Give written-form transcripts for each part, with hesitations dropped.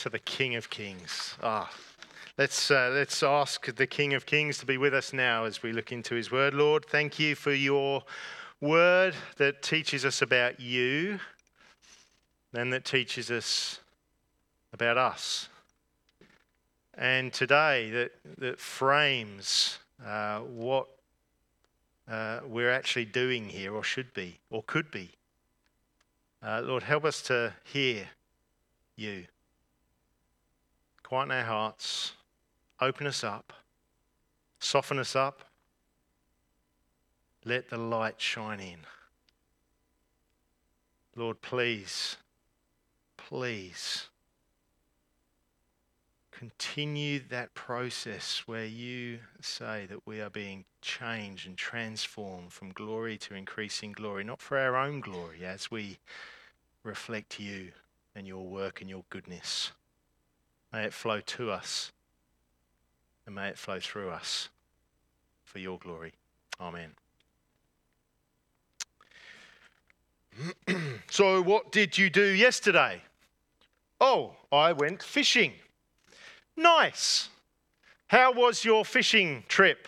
To the King of Kings. Let's ask the King of Kings to be with us now as we look into his word. Lord, thank you for your word that teaches us about you and that teaches us about us. And today that frames what we're actually doing here, or should be, or could be. Lord, help us to hear you. Quieten our hearts, open us up, soften us up, let the light shine in. Lord, please continue that process where you say that we are being changed and transformed from glory to increasing glory, not for our own glory, as we reflect you and your work and your goodness. May it flow to us and may it flow through us for your glory. Amen. So what did you do yesterday? Oh, I went fishing. Nice. How was your fishing trip?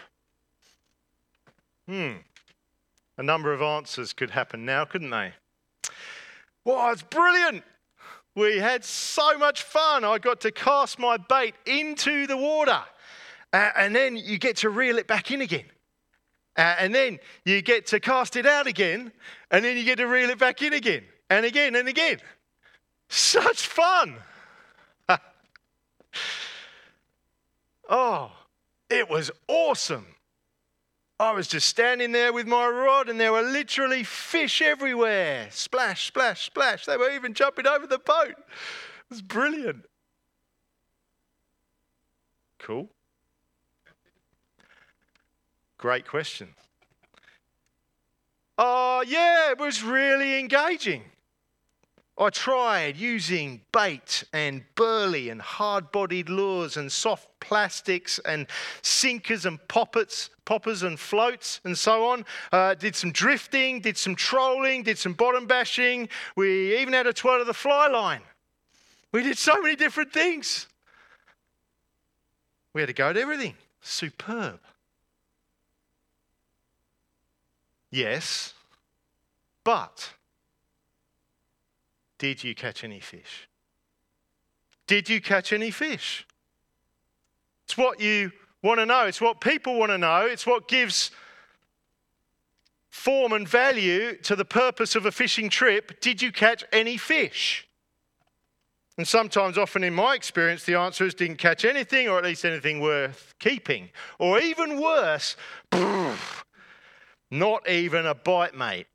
A number of answers could happen now, couldn't they? Well, it's brilliant. We had so much fun. I got to cast my bait into the water. And then you get to reel it back in again. And then you get to cast it out again. And then you get to reel it back in again. And again and again. Such fun. Oh, it was awesome. I was just standing there with my rod and there were literally fish everywhere. Splash, splash, splash. They were even jumping over the boat. It was brilliant. Cool. Great question. Oh, yeah, it was really engaging. I tried using bait and burley and hard-bodied lures and soft plastics and sinkers and poppers and floats and so on. Did some drifting, did some trolling, did some bottom bashing. We even had a twirl of the fly line. We did so many different things. We had to go to everything. Superb. Yes, but did you catch any fish? Did you catch any fish? It's what you want to know. It's what people want to know. It's what gives form and value to the purpose of a fishing trip. Did you catch any fish? And sometimes, often in my experience, the answer is didn't catch anything, or at least anything worth keeping. Or even worse, not even a bite, mate.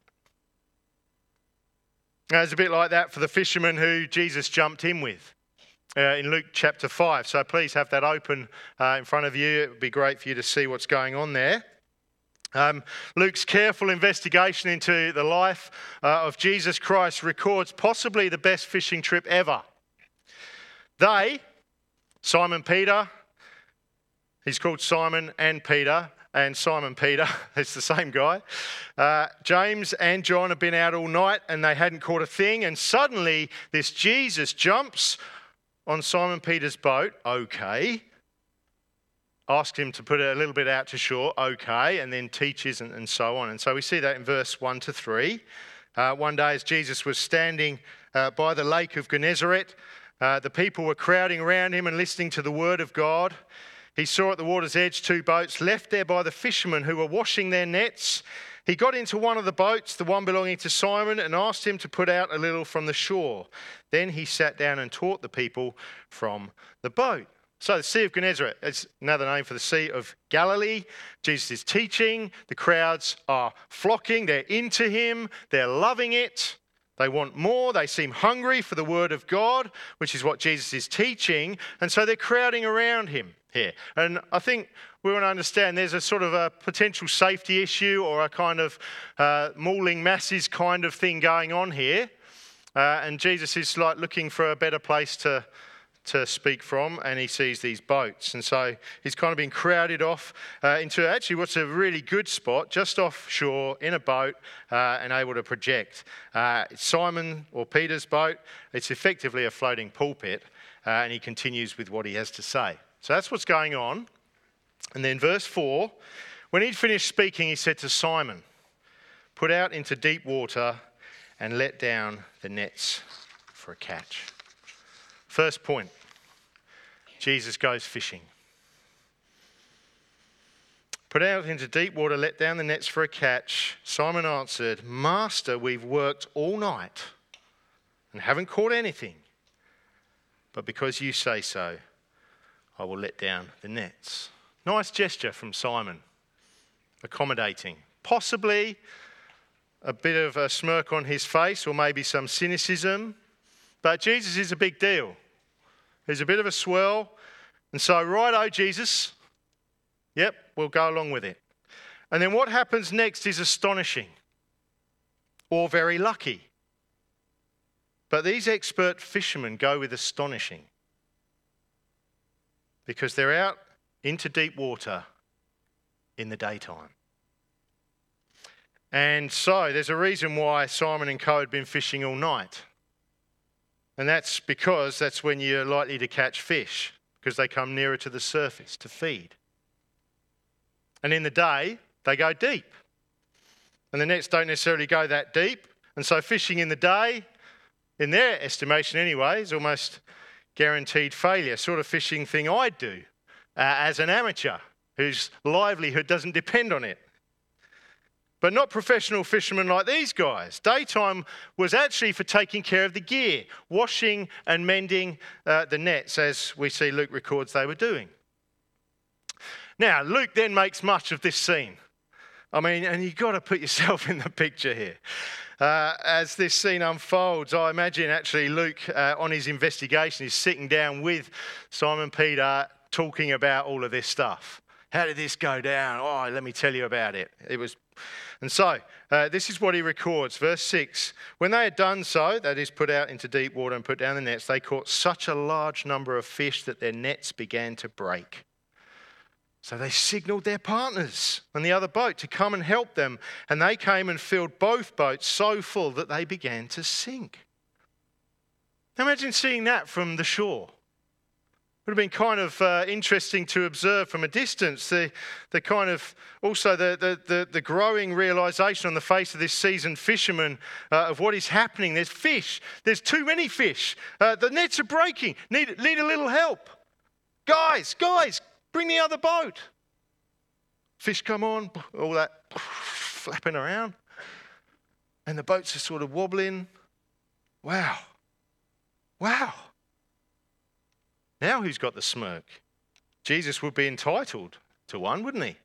It's a bit like that for the fisherman who Jesus jumped in with in Luke chapter 5. So please have that open in front of you. It would be great for you to see what's going on there. Luke's careful investigation into the life of Jesus Christ records possibly the best fishing trip ever. They, Simon Peter, he's called Simon and Peter, and Simon Peter, it's the same guy. James and John have been out all night and they hadn't caught a thing. And suddenly this Jesus jumps on Simon Peter's boat. Okay. Asked him to put it a little bit out to shore. Okay. And then teaches and so on. And so we see that in verse 1 to 3. One day as Jesus was standing by the lake of Gennesaret, the people were crowding around him and listening to the word of God. He saw at the water's edge 2 boats left there by the fishermen who were washing their nets. He got into one of the boats, the one belonging to Simon, and asked him to put out a little from the shore. Then he sat down and taught the people from the boat. So the Sea of Gennesaret is another name for the Sea of Galilee. Jesus is teaching. The crowds are flocking. They're into him. They're loving it. They want more. They seem hungry for the word of God, which is what Jesus is teaching. And so they're crowding around him here. And I think we want to understand there's a sort of a potential safety issue or a kind of mauling masses kind of thing going on here. And Jesus is like looking for a better place to speak from, and he sees these boats. And so he's kind of been crowded off into actually what's a really good spot, just offshore in a boat and able to project. It's Simon or Peter's boat. It's effectively a floating pulpit. and he continues with what he has to say. So that's what's going on. And then verse 4, when he'd finished speaking, he said to Simon, "Put out into deep water and let down the nets for a catch." First point, Jesus goes fishing. "Put out into deep water, let down the nets for a catch." Simon answered, "Master, we've worked all night and haven't caught anything. But because you say so, I will let down the nets." Nice gesture from Simon, accommodating. Possibly a bit of a smirk on his face or maybe some cynicism. But Jesus is a big deal. He's a bit of a swell. And so, righto, Jesus. Yep, we'll go along with it. And then what happens next is astonishing or very lucky. But these expert fishermen go with astonishing because they're out into deep water in the daytime. And so there's a reason why Simon and co had been fishing all night. And that's because that's when you're likely to catch fish, because they come nearer to the surface to feed. And in the day, they go deep. And the nets don't necessarily go that deep. And so fishing in the day, in their estimation anyway, is almost guaranteed failure. Sort of fishing thing I'd do as an amateur whose livelihood doesn't depend on it. But not professional fishermen like these guys. Daytime was actually for taking care of the gear, washing and mending the nets, as we see Luke records they were doing. Now, Luke then makes much of this scene. I mean, and you've got to put yourself in the picture here. As this scene unfolds, I imagine actually Luke, on his investigation, is sitting down with Simon Peter, talking about all of this stuff. How did this go down? Oh, let me tell you about it. And so, this is what he records. Verse 6, "When they had done so," that is, put out into deep water and put down the nets, "they caught such a large number of fish that their nets began to break. So they signalled their partners on the other boat to come and help them. And they came and filled both boats so full that they began to sink." Imagine seeing that from the shore. Would have been kind of interesting to observe from a distance. The kind of also the growing realisation on the face of this seasoned fisherman of what is happening. There's fish. There's too many fish. The nets are breaking. Need a little help. Guys, bring the other boat. Fish come on, all that flapping around, and the boats are sort of wobbling. Wow. Now who's got the smirk? Jesus would be entitled to one, wouldn't he?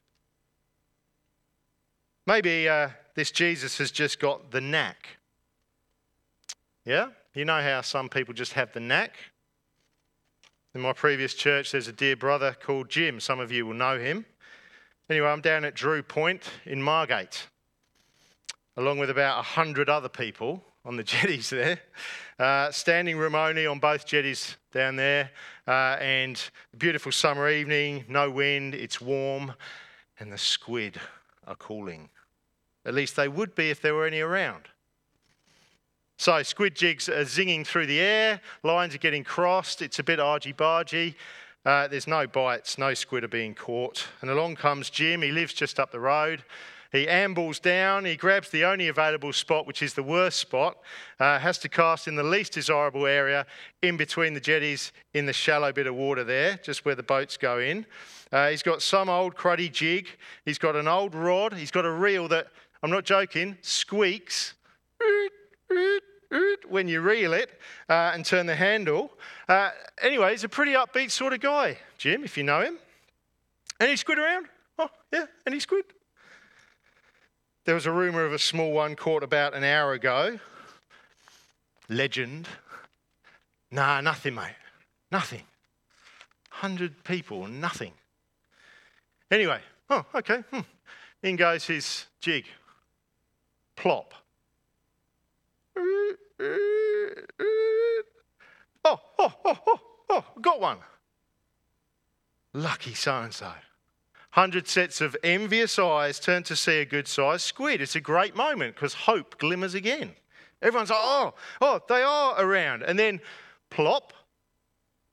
Maybe this Jesus has just got the knack. Yeah? You know how some people just have the knack? In my previous church, there's a dear brother called Jim. Some of you will know him. Anyway, I'm down at Drew Point in Margate, along with about 100 other people on the jetties there. Standing room only on both jetties down there. And a beautiful summer evening, no wind, it's warm, and the squid are calling. At least they would be if there were any around. So squid jigs are zinging through the air, lines are getting crossed, it's a bit argy-bargy. There's no bites, no squid are being caught. And along comes Jim, he lives just up the road. He ambles down, he grabs the only available spot, which is the worst spot, has to cast in the least desirable area in between the jetties in the shallow bit of water there, just where the boats go in. He's got some old cruddy jig, he's got an old rod, he's got a reel that, I'm not joking, squeaks when you reel it and turn the handle. Anyway, he's a pretty upbeat sort of guy, Jim, if you know him. Any squid around? Oh, yeah, any squid? There was a rumour of a small one caught about an hour ago. Legend. Nah, nothing, mate. Nothing. 100 people, nothing. Anyway, oh, okay. In goes his jig. Plop. Oh, got one. Lucky so-and-so. 100 sets of envious eyes turn to see a good-sized squid. It's a great moment because hope glimmers again. Everyone's like, oh, they are around. And then plop,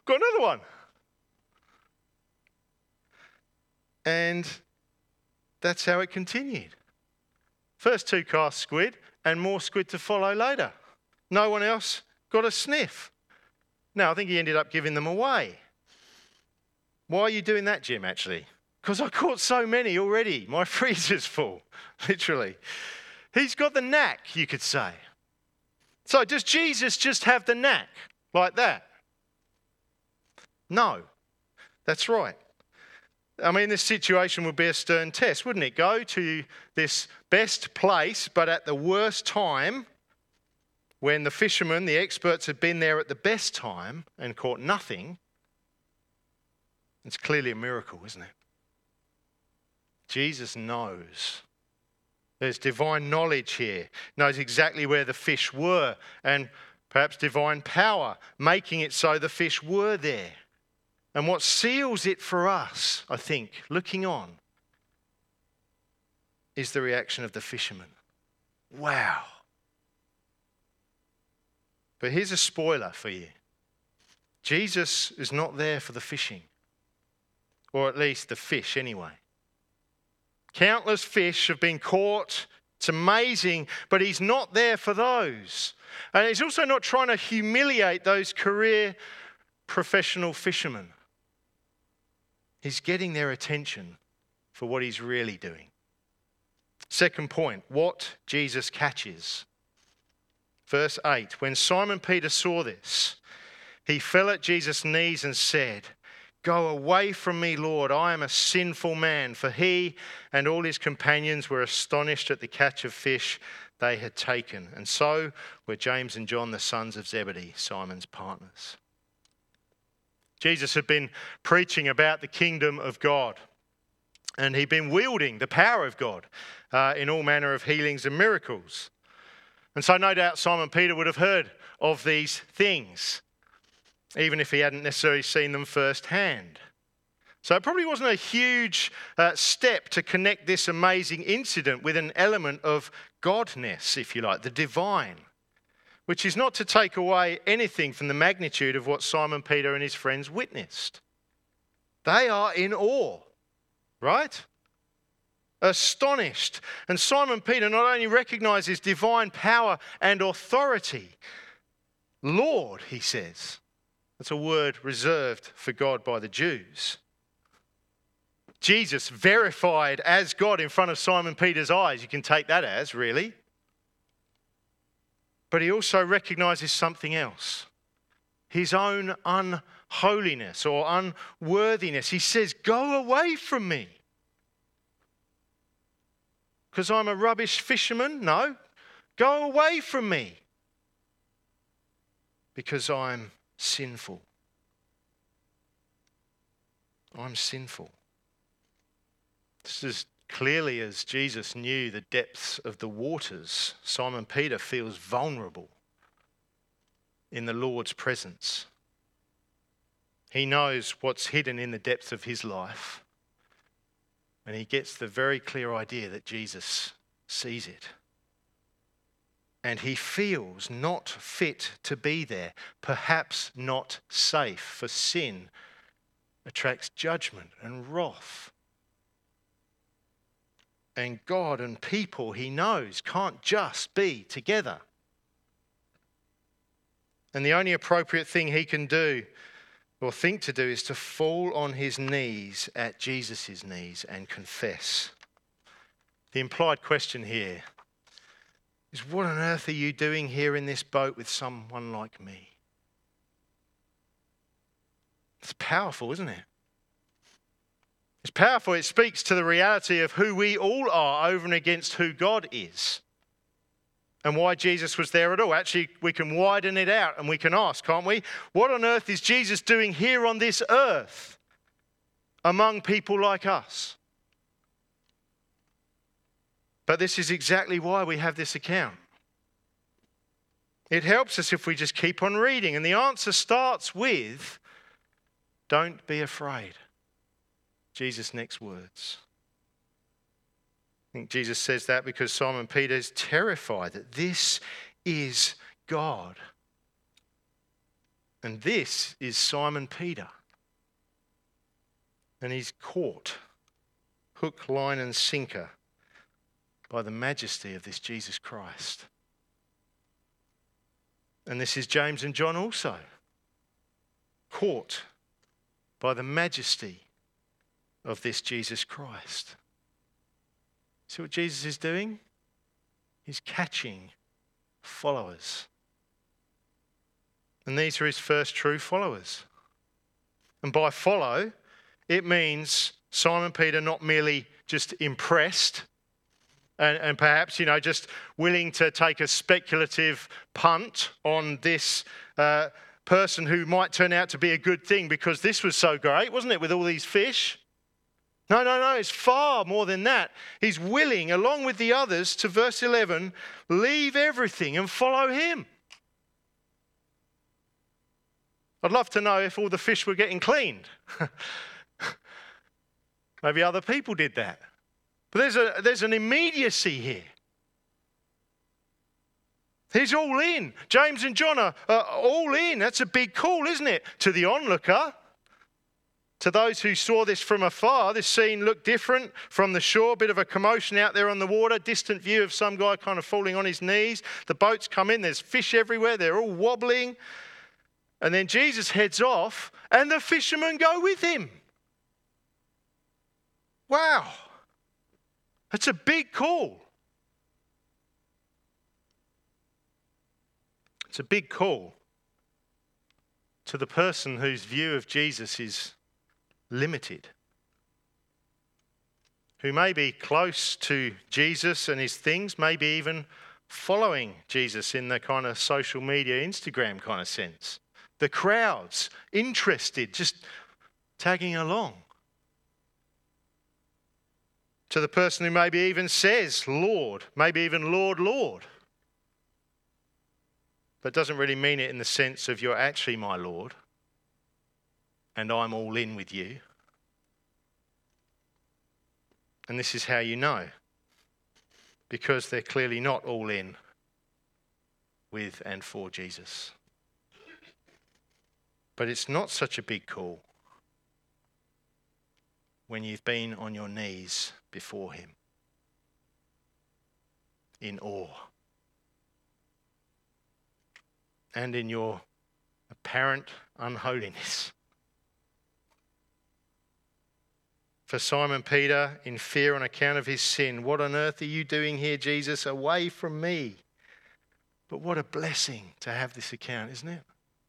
got another one. And that's how it continued. First 2 cast squid and more squid to follow later. No one else got a sniff. No, I think he ended up giving them away. Why are you doing that, Jim, actually? Because I caught so many already. My freezer's full, literally. He's got the knack, you could say. So does Jesus just have the knack like that? No, that's right. I mean, this situation would be a stern test, wouldn't it? Go to this best place, but at the worst time, when the fishermen, the experts, had been there at the best time and caught nothing. It's clearly a miracle, isn't it? Jesus knows. There's divine knowledge here, knows exactly where the fish were, and perhaps divine power, making it so the fish were there. And what seals it for us, I think, looking on, is the reaction of the fishermen. Wow. But here's a spoiler for you. Jesus is not there for the fishing, or at least the fish anyway. Countless fish have been caught. It's amazing, but he's not there for those. And he's also not trying to humiliate those career professional fishermen. He's getting their attention for what he's really doing. Second point, what Jesus catches. Verse 8, when Simon Peter saw this, he fell at Jesus' knees and said, "Go away from me, Lord, I am a sinful man." For he and all his companions were astonished at the catch of fish they had taken. And so were James and John, the sons of Zebedee, Simon's partners. Jesus had been preaching about the kingdom of God, and he'd been wielding the power of God in all manner of healings and miracles. And so no doubt Simon Peter would have heard of these things, even if he hadn't necessarily seen them firsthand. So it probably wasn't a huge step to connect this amazing incident with an element of godness, if you like, the divine, which is not to take away anything from the magnitude of what Simon Peter and his friends witnessed. They are in awe, right? Astonished. And Simon Peter not only recognizes divine power and authority, Lord, he says. That's a word reserved for God by the Jews. Jesus verified as God in front of Simon Peter's eyes. You can take that as, really. But he also recognizes something else. His own unholiness or unworthiness. He says, "Go away from me." Because I'm a rubbish fisherman? No. Go away from me. Because I'm sinful. I'm sinful. This is clearly as Jesus knew the depths of the waters. Simon Peter feels vulnerable in the Lord's presence. He knows what's hidden in the depths of his life. And he gets the very clear idea that Jesus sees it. And he feels not fit to be there, perhaps not safe, for sin attracts judgment and wrath. And God and people he knows can't just be together. And the only appropriate thing he can do or think to do is to fall on his knees at Jesus' knees and confess. The implied question here is, what on earth are you doing here in this boat with someone like me? It's powerful, isn't it? It's powerful. It speaks to the reality of who we all are over and against who God is. And why Jesus was there at all. Actually, we can widen it out and we can ask, can't we? What on earth is Jesus doing here on this earth among people like us? But this is exactly why we have this account. It helps us if we just keep on reading. And the answer starts with, don't be afraid. Jesus' next words. I think Jesus says that because Simon Peter is terrified that this is God. And this is Simon Peter. And he's caught, hook, line and sinker, by the majesty of this Jesus Christ. And this is James and John also, caught by the majesty of this Jesus Christ. See what Jesus is doing? He's catching followers. And these are his first true followers. And by follow, it means Simon Peter not merely just impressed and perhaps, just willing to take a speculative punt on this person who might turn out to be a good thing because this was so great, wasn't it, with all these fish? No, it's far more than that. He's willing, along with the others, to verse 11, leave everything and follow him. I'd love to know if all the fish were getting cleaned. Maybe other people did that. But there's an immediacy here. He's all in. James and John are all in. That's a big call, isn't it? To the onlooker. To those who saw this from afar, this scene looked different from the shore. A bit of a commotion out there on the water. Distant view of some guy kind of falling on his knees. The boats come in. There's fish everywhere. They're all wobbling. And then Jesus heads off and the fishermen go with him. Wow. That's a big call. It's a big call to the person whose view of Jesus is limited, who may be close to Jesus and his things, maybe even following Jesus in the kind of social media, Instagram kind of sense. The crowds interested, just tagging along. To the person who maybe even says Lord, maybe even Lord, Lord, but doesn't really mean it in the sense of you're actually my Lord and I'm all in with you. And this is how you know, because they're clearly not all in with and for Jesus. But it's not such a big call when you've been on your knees before him in awe and in your apparent unholiness. For Simon Peter, in fear on account of his sin, what on earth are you doing here, Jesus? Away from me. But what a blessing to have this account, isn't it?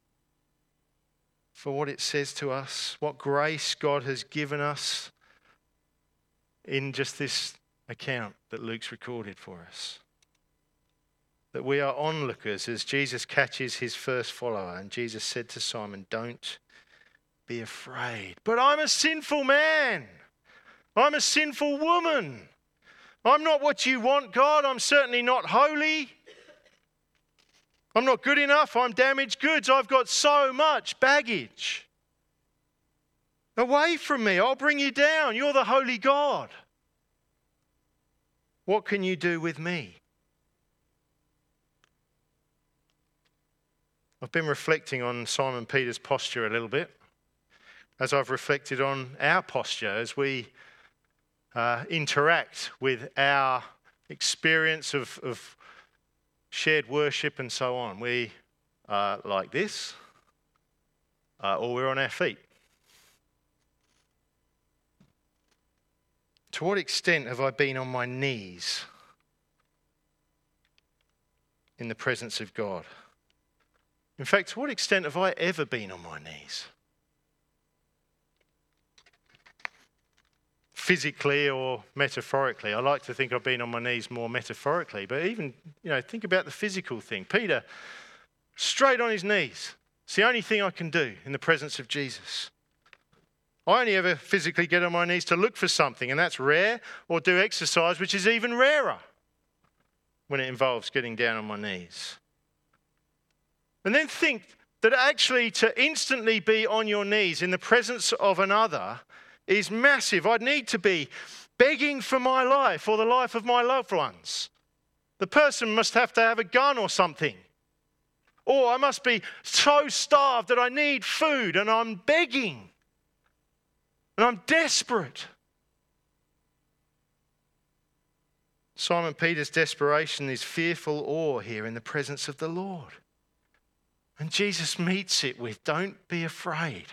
For what it says to us, what grace God has given us in just this account that Luke's recorded for us. That we are onlookers as Jesus catches his first follower. And Jesus said to Simon, don't be afraid. But I'm a sinful man. I'm a sinful woman. I'm not what you want, God. I'm certainly not holy. I'm not good enough. I'm damaged goods. I've got so much baggage. Away from me. I'll bring you down. You're the holy God. What can you do with me? I've been reflecting on Simon Peter's posture a little bit, as I've reflected on our posture as we interact with our experience of shared worship and so on. We are like this, or we're on our feet. To what extent have I been on my knees in the presence of God? In fact, to what extent have I ever been on my knees? Physically or metaphorically. I like to think I've been on my knees more metaphorically, but even, think about the physical thing. Peter, straight on his knees. It's the only thing I can do in the presence of Jesus. I only ever physically get on my knees to look for something, and that's rare, or do exercise, which is even rarer when it involves getting down on my knees. And then think that actually to instantly be on your knees in the presence of another is massive. I'd need to be begging for my life or the life of my loved ones. The person must have to have a gun or something. Or I must be so starved that I need food and I'm begging and I'm desperate. Simon Peter's desperation is fearful awe here in the presence of the Lord. And Jesus meets it with, don't be afraid.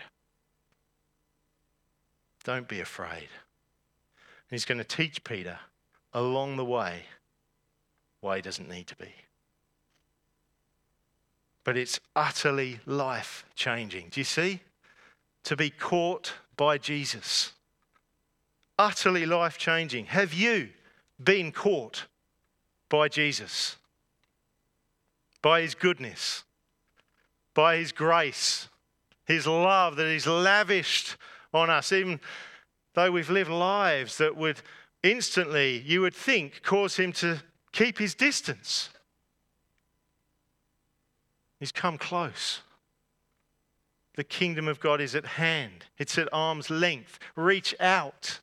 Don't be afraid. And he's going to teach Peter along the way why he doesn't need to be. But it's utterly life-changing. Do you see? To be caught by Jesus. Utterly life-changing. Have you been caught by Jesus? By his goodness? By his grace? His love that he's lavished on us, even though we've lived lives that would instantly, you would think, cause him to keep his distance. He's come close. The kingdom of God is at hand. It's at arm's length. Reach out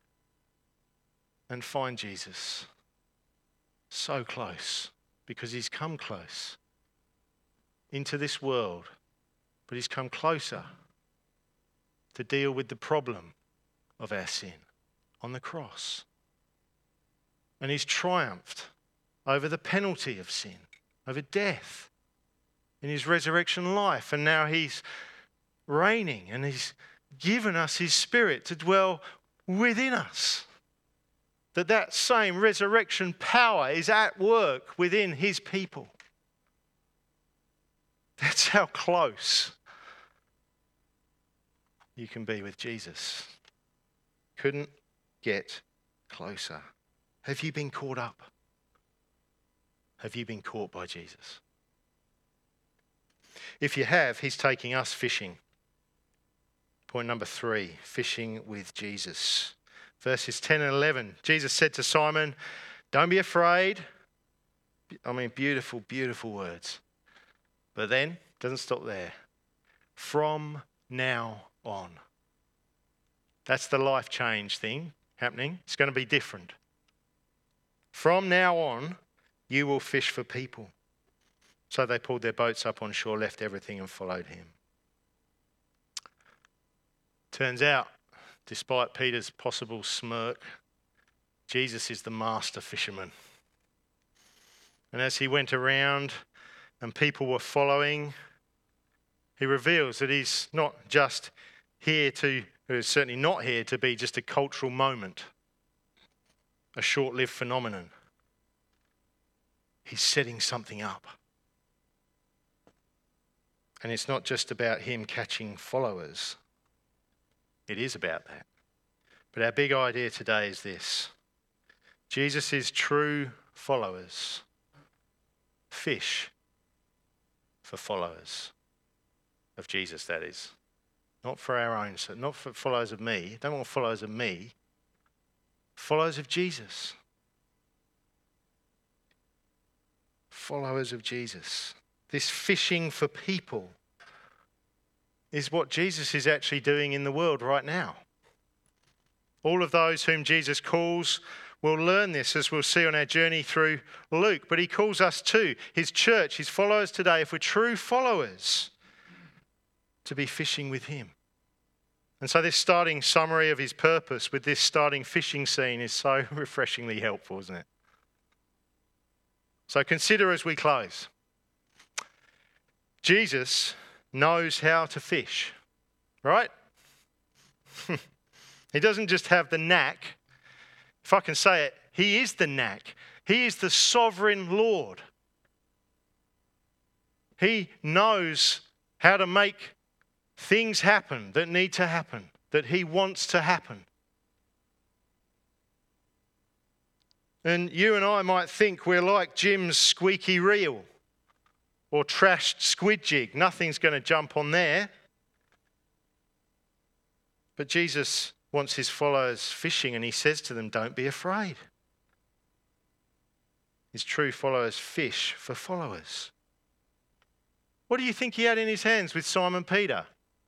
and find Jesus. So close, because he's come close into this world, but he's come closer to deal with the problem of our sin on the cross. And he's triumphed over the penalty of sin, over death, in his resurrection life. And now he's reigning and he's given us his Spirit to dwell within us. That same resurrection power is at work within his people. That's how close you can be with Jesus. Couldn't get closer. Have you been caught up? Have you been caught by Jesus? If you have, he's taking us fishing. Point number 3, fishing with Jesus. Verses 10 and 11. Jesus said to Simon, don't be afraid. I mean, beautiful, beautiful words. But then, doesn't stop there. From now on. That's the life change thing happening. It's going to be different. From now on, you will fish for people. So they pulled their boats up on shore, left everything and followed him. Turns out, despite Peter's possible smirk, Jesus is the master fisherman. And as he went around and people were following, he reveals that he's not just here to, or is certainly not here to be just a cultural moment, a short-lived phenomenon. He's setting something up. And it's not just about him catching followers. It is about that. But our big idea today is this. Jesus' true followers fish for followers of Jesus, that is. Not for our own, so not for followers of me. Don't want followers of me. Followers of Jesus. Followers of Jesus. This fishing for people is what Jesus is actually doing in the world right now. All of those whom Jesus calls will learn this, as we'll see on our journey through Luke. But he calls us too, his church, his followers today, if we're true followers, to be fishing with him. And so this starting summary of his purpose with this starting fishing scene is so refreshingly helpful, isn't it? So consider as we close. Jesus knows how to fish, right? He doesn't just have the knack. If I can say it, he is the knack. He is the sovereign Lord. He knows how to make things happen that need to happen, that he wants to happen. And you and I might think we're like Jim's squeaky reel or trashed squid jig. Nothing's going to jump on there. But Jesus wants his followers fishing, and he says to them, don't be afraid. His true followers fish for followers. What do you think he had in his hands with Simon Peter?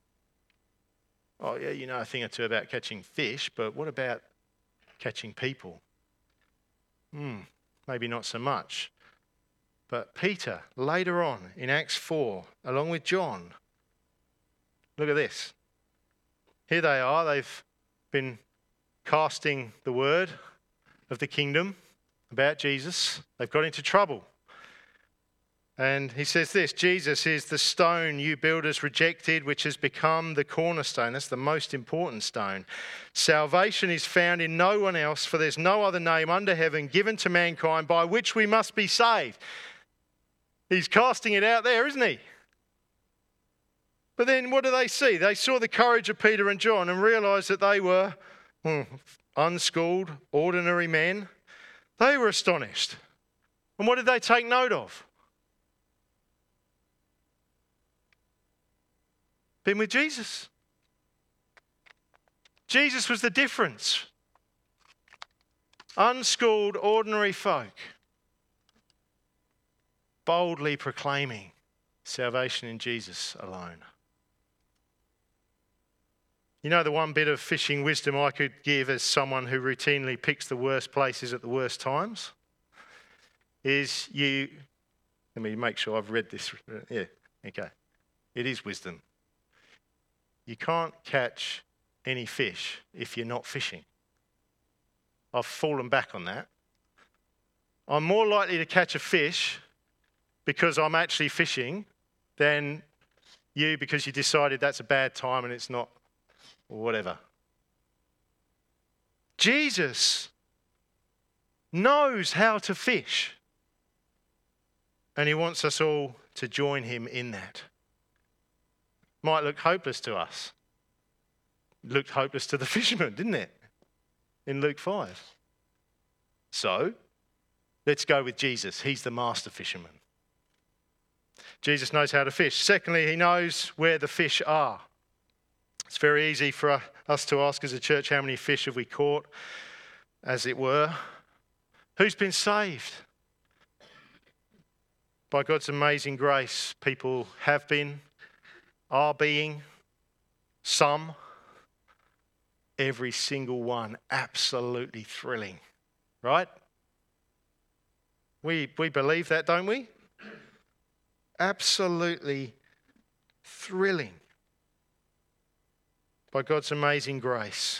Oh yeah, you know a thing or two about catching fish, but what about catching people? Maybe not so much. But Peter, later on in Acts 4, along with John, look at this. Here they are. They've been casting the word of the kingdom about Jesus. They've got into trouble. And he says this, Jesus is the stone you builders rejected, which has become the cornerstone. That's the most important stone. Salvation is found in no one else, for there's no other name under heaven given to mankind by which we must be saved. He's casting it out there, isn't he? But then what do they see? They saw the courage of Peter and John and realised that they were unschooled, ordinary men. They were astonished. And what did they take note of? Been with Jesus. Jesus was the difference. Unschooled, ordinary folk boldly proclaiming salvation in Jesus alone. You know, the one bit of fishing wisdom I could give as someone who routinely picks the worst places at the worst times is let me make sure I've read this. Yeah, okay. It is wisdom. You can't catch any fish if you're not fishing. I've fallen back on that. I'm more likely to catch a fish because I'm actually fishing than you because you decided that's a bad time and it's not, or whatever. Jesus knows how to fish, and he wants us all to join him in that. Might look hopeless to us. It looked hopeless to the fishermen, didn't it? In Luke 5. So, let's go with Jesus. He's the master fisherman. Jesus knows how to fish. Secondly, he knows where the fish are. It's very easy for us to ask as a church, how many fish have we caught, as it were? Who's been saved? By God's amazing grace, people have been, are being, some, every single one, absolutely thrilling, right? We believe that, don't we? Absolutely thrilling. By God's amazing grace.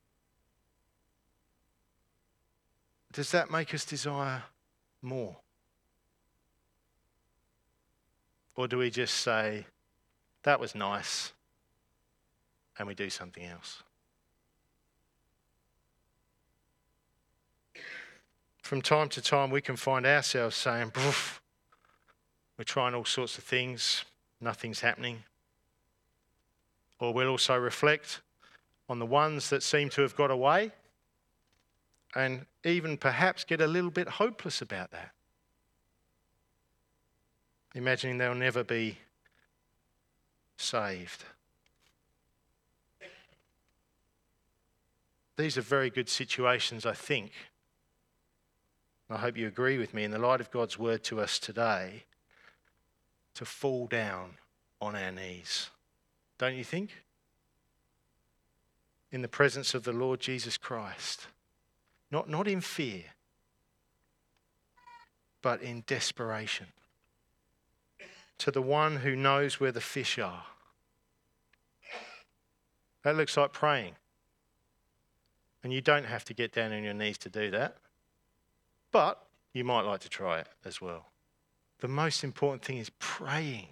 Does that make us desire more? Or do we just say, that was nice, and we do something else? From time to time, we can find ourselves saying, we're trying all sorts of things, nothing's happening. Or we'll also reflect on the ones that seem to have got away and even perhaps get a little bit hopeless about that. Imagining they'll never be saved. These are very good situations, I think. I hope you agree with me in the light of God's word to us today, to fall down on our knees. Don't you think? In the presence of the Lord Jesus Christ. Not in fear, but in desperation. To the one who knows where the fish are. That looks like praying. And you don't have to get down on your knees to do that. But you might like to try it as well. The most important thing is praying.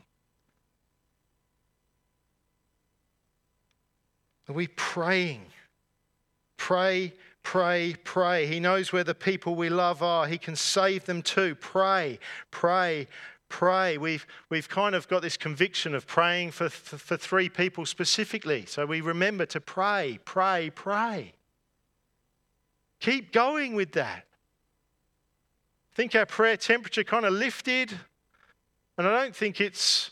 Are we praying? Pray, pray, pray. He knows where the people we love are. He can save them too. Pray, pray, pray. We've kind of got this conviction of praying for three people specifically. So we remember to pray, pray, pray. Keep going with that. I think our prayer temperature kind of lifted. And I don't think it's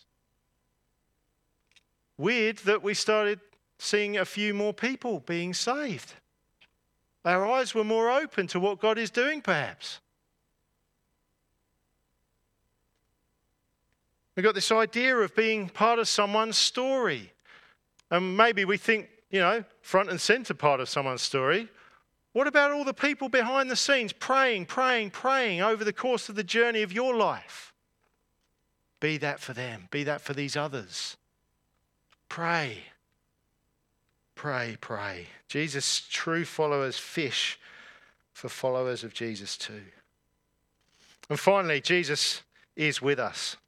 weird that we started seeing a few more people being saved. Our eyes were more open to what God is doing, perhaps. We've got this idea of being part of someone's story. And maybe we think, front and centre part of someone's story. What about all the people behind the scenes praying, praying, praying over the course of the journey of your life? Be that for them. Be that for these others. Pray. Pray, pray. Jesus' true followers fish for followers of Jesus too. And finally, Jesus is with us.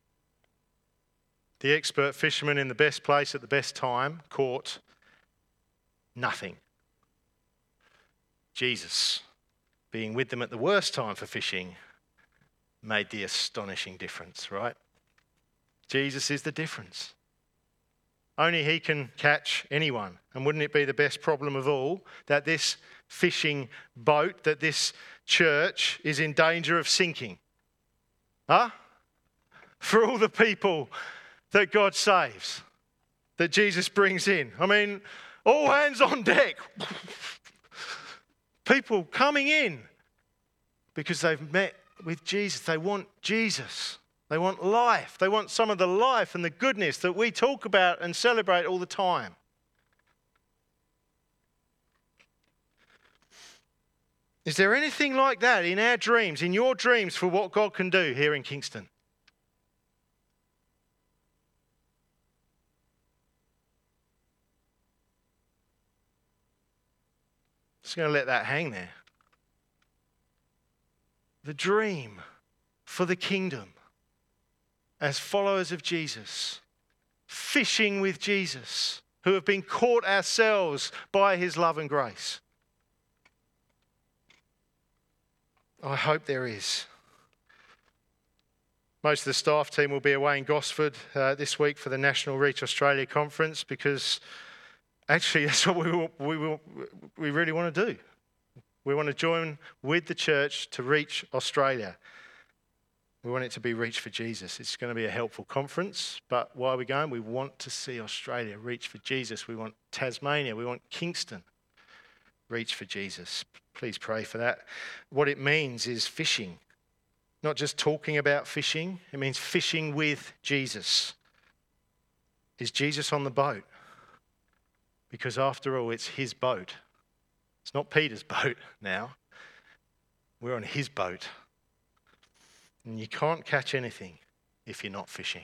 The expert fisherman in the best place at the best time caught nothing. Jesus, being with them at the worst time for fishing, made the astonishing difference, right? Jesus is the difference. Only he can catch anyone. And wouldn't it be the best problem of all that this fishing boat, that this church is in danger of sinking? Huh? For all the people that God saves, that Jesus brings in. I mean, all hands on deck. People coming in because they've met with Jesus. They want Jesus. They want life. They want some of the life and the goodness that we talk about and celebrate all the time. Is there anything like that in our dreams, in your dreams, for what God can do here in Kingston? Just going to let that hang there. The dream for the kingdom as followers of Jesus, fishing with Jesus, who have been caught ourselves by his love and grace. I hope there is. Most of the staff team will be away in Gosford this week for the National Reach Australia conference, because actually that's what we really want to do. We want to join with the church to reach Australia. We want it to be Reach for Jesus. It's going to be a helpful conference, but why are we going? We want to see Australia reach for Jesus. We want Tasmania, we want Kingston reach for Jesus. Please pray for that. What it means is fishing. Not just talking about fishing, it means fishing with Jesus. Is Jesus on the boat? Because after all, it's his boat. It's not Peter's boat now. We're on his boat. And you can't catch anything if you're not fishing.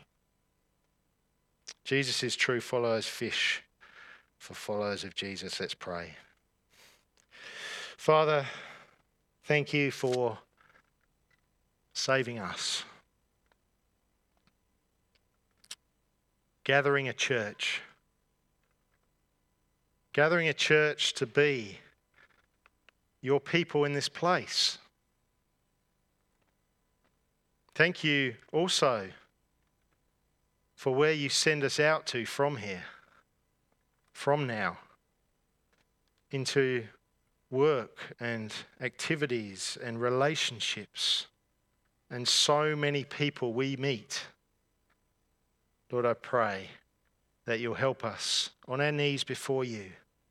Jesus' true followers fish for followers of Jesus. Let's pray. Father, thank you for saving us. Gathering a church to be your people in this place. Thank you also for where you send us out to from here, from now, into work and activities and relationships and so many people we meet. Lord, I pray that you'll help us on our knees before you.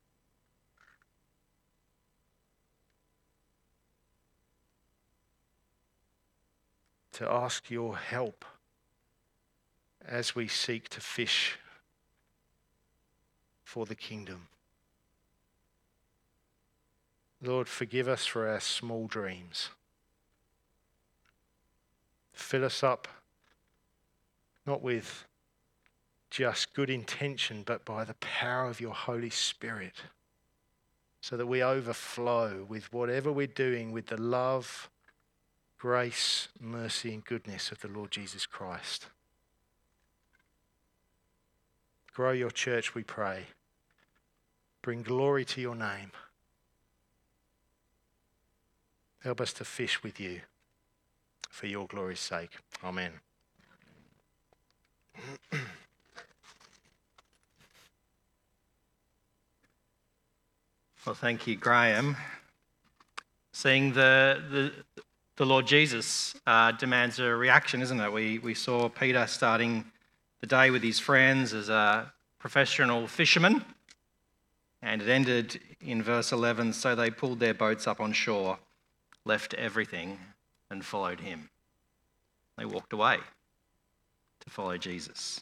To ask your help as we seek to fish for the kingdom. Lord, forgive us for our small dreams. Fill us up, not with just good intention, but by the power of your Holy Spirit, so that we overflow with whatever we're doing with the love, grace, mercy, and goodness of the Lord Jesus Christ. Grow your church, we pray. Bring glory to your name. Help us to fish with you for your glory's sake. Amen. Well, thank you, Graham. Seeing the Lord Jesus demands a reaction, isn't it? We saw Peter starting the day with his friends as a professional fisherman, and it ended in verse 11, so they pulled their boats up on shore, left everything, and followed him. They walked away to follow Jesus.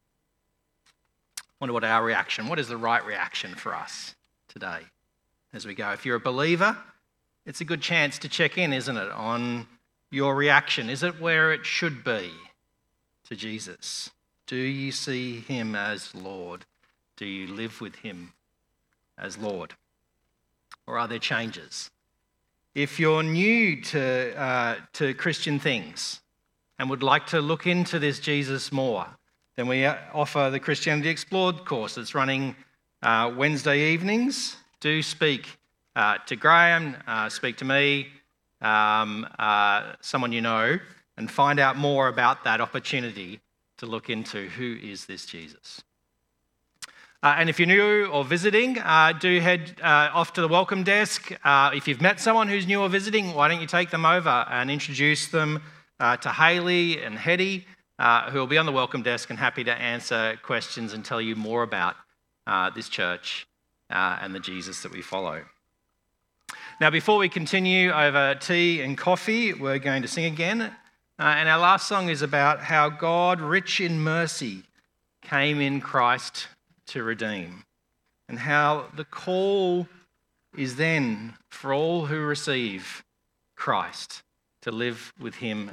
I wonder what our reaction, what is the right reaction for us today as we go? If you're a believer, it's a good chance to check in, isn't it, on your reaction. Is it where it should be to Jesus? Do you see him as Lord? Do you live with him as Lord? Or are there changes? If you're new to Christian things and would like to look into this Jesus more, then we offer the Christianity Explored course that's running Wednesday evenings. Do speak to Graham, speak to me, someone you know, and find out more about that opportunity to look into who is this Jesus. And if you're new or visiting, do head off to the welcome desk. If you've met someone who's new or visiting, why don't you take them over and introduce them to Hayley and Hetty, who will be on the welcome desk and happy to answer questions and tell you more about this church and the Jesus that we follow. Now, before we continue over tea and coffee, we're going to sing again. And our last song is about how God, rich in mercy, came in Christ to redeem, and how the call is then for all who receive Christ to live with him